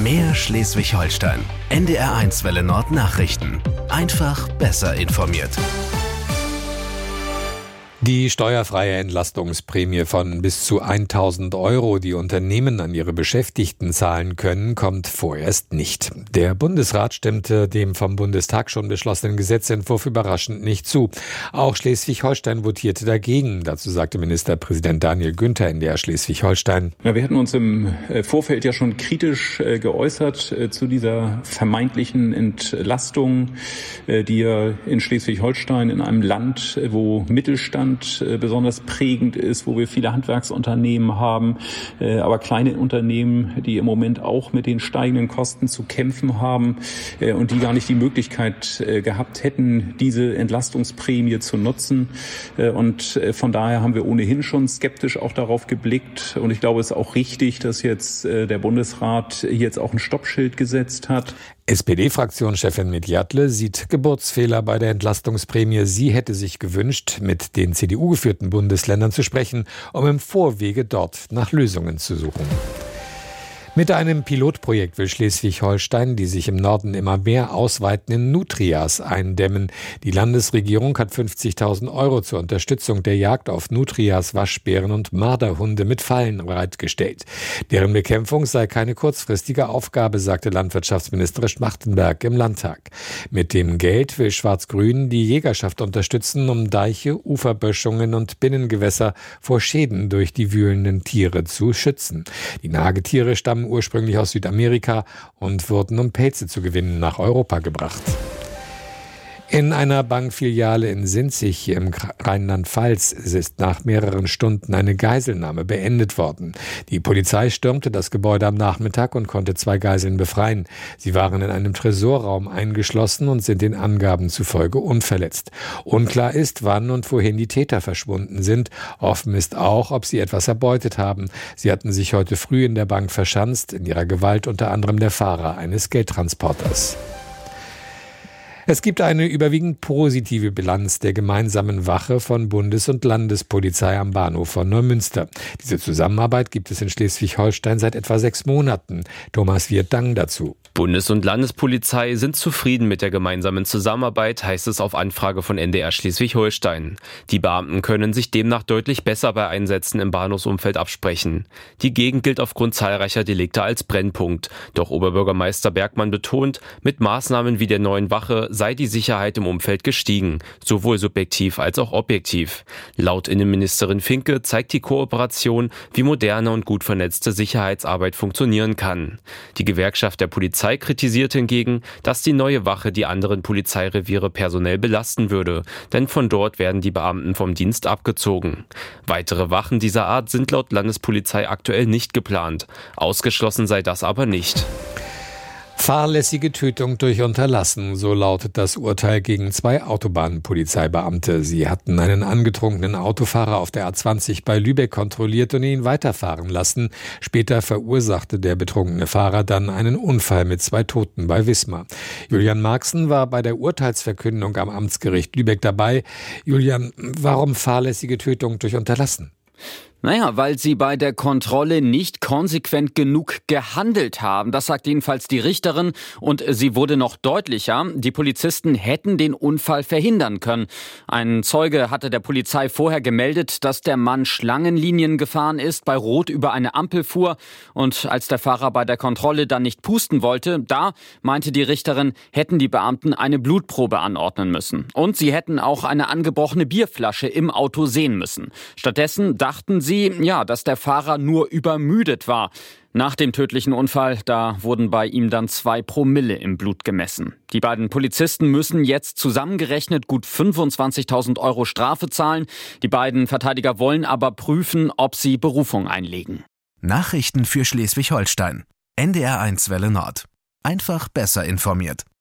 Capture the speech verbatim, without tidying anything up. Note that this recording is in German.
Mehr Schleswig-Holstein. N D R eins Welle Nord Nachrichten. Einfach besser informiert. Die steuerfreie Entlastungsprämie von bis zu tausend Euro, die Unternehmen an ihre Beschäftigten zahlen können, kommt vorerst nicht. Der Bundesrat stimmte dem vom Bundestag schon beschlossenen Gesetzentwurf überraschend nicht zu. Auch Schleswig-Holstein votierte dagegen. Dazu sagte Ministerpräsident Daniel Günther in der Schleswig-Holstein. Ja, wir hatten uns im Vorfeld ja schon kritisch geäußert zu dieser vermeintlichen Entlastung, die ja in Schleswig-Holstein, in einem Land, wo Mittelstand besonders prägend ist, wo wir viele Handwerksunternehmen haben, aber kleine Unternehmen, die im Moment auch mit den steigenden Kosten zu kämpfen haben und die gar nicht die Möglichkeit gehabt hätten, diese Entlastungsprämie zu nutzen. Und von daher haben wir ohnehin schon skeptisch auch darauf geblickt. Und ich glaube, es ist auch richtig, dass jetzt der Bundesrat jetzt auch ein Stoppschild gesetzt hat. S P D-Fraktionschefin Medjatle sieht Geburtsfehler bei der Entlastungsprämie. Sie hätte sich gewünscht, mit den C D U-geführten Bundesländern zu sprechen, um im Vorwege dort nach Lösungen zu suchen. Mit einem Pilotprojekt will Schleswig-Holstein, die sich im Norden immer mehr ausweitenden Nutrias eindämmen. Die Landesregierung hat fünfzigtausend Euro zur Unterstützung der Jagd auf Nutrias, Waschbären und Marderhunde mit Fallen bereitgestellt. Deren Bekämpfung sei keine kurzfristige Aufgabe, sagte Landwirtschaftsminister Schmachtenberg im Landtag. Mit dem Geld will Schwarz-Grün die Jägerschaft unterstützen, um Deiche, Uferböschungen und Binnengewässer vor Schäden durch die wühlenden Tiere zu schützen. Die Nagetiere stammen ursprünglich aus Südamerika und wurden, um Pelze zu gewinnen, nach Europa gebracht. In einer Bankfiliale in Sinzig im Rheinland-Pfalz ist nach mehreren Stunden eine Geiselnahme beendet worden. Die Polizei stürmte das Gebäude am Nachmittag und konnte zwei Geiseln befreien. Sie waren in einem Tresorraum eingeschlossen und sind den Angaben zufolge unverletzt. Unklar ist, wann und wohin die Täter verschwunden sind. Offen ist auch, ob sie etwas erbeutet haben. Sie hatten sich heute früh in der Bank verschanzt, in ihrer Gewalt unter anderem der Fahrer eines Geldtransporters. Es gibt eine überwiegend positive Bilanz der gemeinsamen Wache von Bundes- und Landespolizei am Bahnhof von Neumünster. Diese Zusammenarbeit gibt es in Schleswig-Holstein seit etwa sechs Monaten. Thomas Wirth-Dang dazu. Bundes- und Landespolizei sind zufrieden mit der gemeinsamen Zusammenarbeit, heißt es auf Anfrage von N D R Schleswig-Holstein. Die Beamten können sich demnach deutlich besser bei Einsätzen im Bahnhofsumfeld absprechen. Die Gegend gilt aufgrund zahlreicher Delikte als Brennpunkt. Doch Oberbürgermeister Bergmann betont, mit Maßnahmen wie der neuen Wache sei die Sicherheit im Umfeld gestiegen, sowohl subjektiv als auch objektiv. Laut Innenministerin Finke zeigt die Kooperation, wie moderne und gut vernetzte Sicherheitsarbeit funktionieren kann. Die Gewerkschaft der Polizei kritisiert hingegen, dass die neue Wache die anderen Polizeireviere personell belasten würde, denn von dort werden die Beamten vom Dienst abgezogen. Weitere Wachen dieser Art sind laut Landespolizei aktuell nicht geplant. Ausgeschlossen sei das aber nicht. Fahrlässige Tötung durch Unterlassen, so lautet das Urteil gegen zwei Autobahnpolizeibeamte. Sie hatten einen angetrunkenen Autofahrer auf der A zwanzig bei Lübeck kontrolliert und ihn weiterfahren lassen. Später verursachte der betrunkene Fahrer dann einen Unfall mit zwei Toten bei Wismar. Julian Marxen war bei der Urteilsverkündung am Amtsgericht Lübeck dabei. Julian, warum fahrlässige Tötung durch Unterlassen? Naja, weil sie bei der Kontrolle nicht konsequent genug gehandelt haben. Das sagt jedenfalls die Richterin. Und sie wurde noch deutlicher. Die Polizisten hätten den Unfall verhindern können. Ein Zeuge hatte der Polizei vorher gemeldet, dass der Mann Schlangenlinien gefahren ist, bei Rot über eine Ampel fuhr. Und als der Fahrer bei der Kontrolle dann nicht pusten wollte, da, meinte die Richterin, hätten die Beamten eine Blutprobe anordnen müssen. Und sie hätten auch eine angebrochene Bierflasche im Auto sehen müssen. Stattdessen dachten sie, ja, dass der Fahrer nur übermüdet war. Nach dem tödlichen Unfall, da wurden bei ihm dann zwei Promille im Blut gemessen. Die beiden Polizisten müssen jetzt zusammengerechnet gut fünfundzwanzigtausend Euro Strafe zahlen. Die beiden Verteidiger wollen aber prüfen, ob sie Berufung einlegen. Nachrichten für Schleswig-Holstein. N D R eins Welle Nord. Einfach besser informiert.